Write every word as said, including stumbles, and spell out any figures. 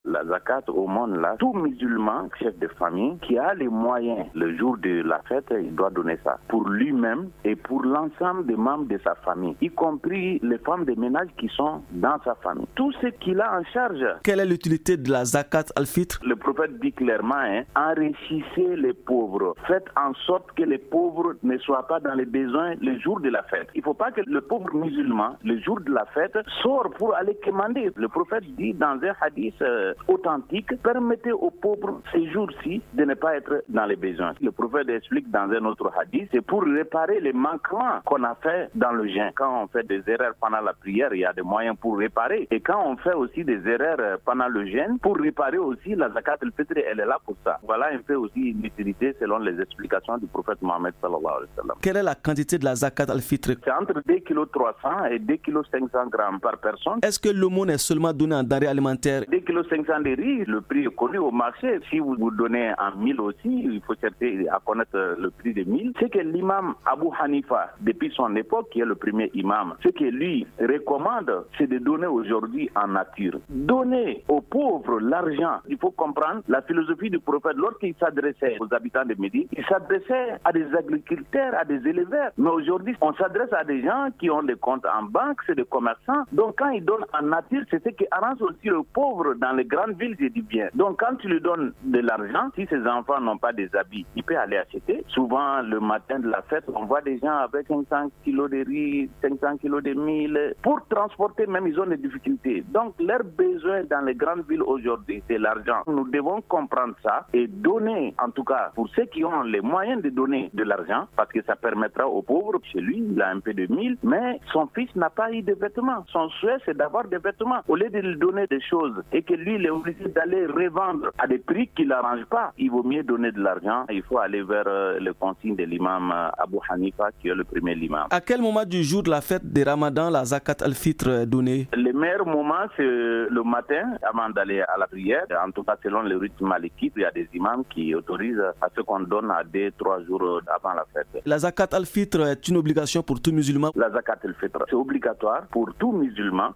la zakat au monde là, tout musulman, chef de famille, qui a les moyens, le jour de la fête, il doit donner ça pour lui-même et pour l'ensemble des membres de sa famille, y compris les femmes de ménage qui sont dans sa famille. Tout ce qu'il a en charge. Quelle est l'utilité de la zakat al-fitr? Le prophète dit clairement, hein, enrichissez les pauvres. Faites en sorte que les pauvres ne soient pas dans les besoins le jour de la fête. Il ne faut pas que le pauvre musulman, le jour de la fête, sort pour aller commander. Le prophète dit dans un hadith euh, authentique, permettez aux pauvres ces jours-ci de ne pas être dans les besoins. Le prophète explique dans un autre hadith, c'est pour réparer les manquements qu'on a fait dans le jeûne. Quand on fait des erreurs pendant la prière, il y a des moyens pour réparer. Et quand on fait aussi des erreurs pendant le jeûne, pour réparer aussi, la zakat al-fitr, elle est là pour ça. Voilà un peu aussi l'utilité selon les explications du prophète Mohammed sallallahu alayhi wa sallam. Quelle est la quantité de la zakat al-fitr? C'est entre deux virgule trois cents kilos et deux virgule cinq cents grammes par personne. Est-ce que l'aumône est seulement donné en denrées alimentaires? deux virgule cinq cents de riz, le prix est connu au marché. Si vous vous donnez en mille aussi, il faut chercher à connaître le prix de mille. C'est que l'imam Abu Hanifa, depuis son époque, qui est le premier imam, ce que lui recommande, c'est de donner aujourd'hui en nature. Donner aux pauvres l'argent. Il faut comprendre la philosophie du prophète. Lorsqu'il s'adressait aux habitants de Médine, il s'adressait à des agriculteurs, à des éleveurs. Mais aujourd'hui, on s'adresse à des gens qui ont des comptes en banque, c'est des commerçants. Donc quand ils donnent en nature, c'est ce qui arrange aussi le pauvre dans les grandes villes, je dis bien. Donc quand tu lui donnes de l'argent, si ses enfants n'ont pas des habits, il peut aller acheter. Souvent, le matin de la fête, on voit des gens avec cinq cents kilos de riz, cinq cents kilos de mil. Pour transporter, même, ils ont des difficultés. Donc, leur besoin dans les grandes villes aujourd'hui, c'est l'argent. Nous devons comprendre ça et donner, en tout cas, pour ceux qui ont les moyens de donner de l'argent, parce que ça permettra aux pauvres, chez lui, il a un peu de mille, mais son fils n'a pas eu de vêtements. Son souhait, c'est d'avoir des vêtements. Au lieu de lui donner des choses et que lui, il est obligé d'aller revendre à des prix qui ne l'arrangent pas, il vaut mieux donner de l'argent. Il faut aller vers euh, le consigne de l'imam Abu Hanifa, qui est le premier imam. À quel moment du jour de la fête de Ramadan la zakat al-fitr est donnée? Le meilleur moment, c'est le matin, avant d'aller à la prière. En tout cas, selon le rythme malikite, il y a des imams qui autorisent à ce qu'on donne à deux, trois jours avant la fête. La zakat al-fitr est une obligation pour tout musulman? La zakat al-fitr, c'est obligatoire pour tout musulman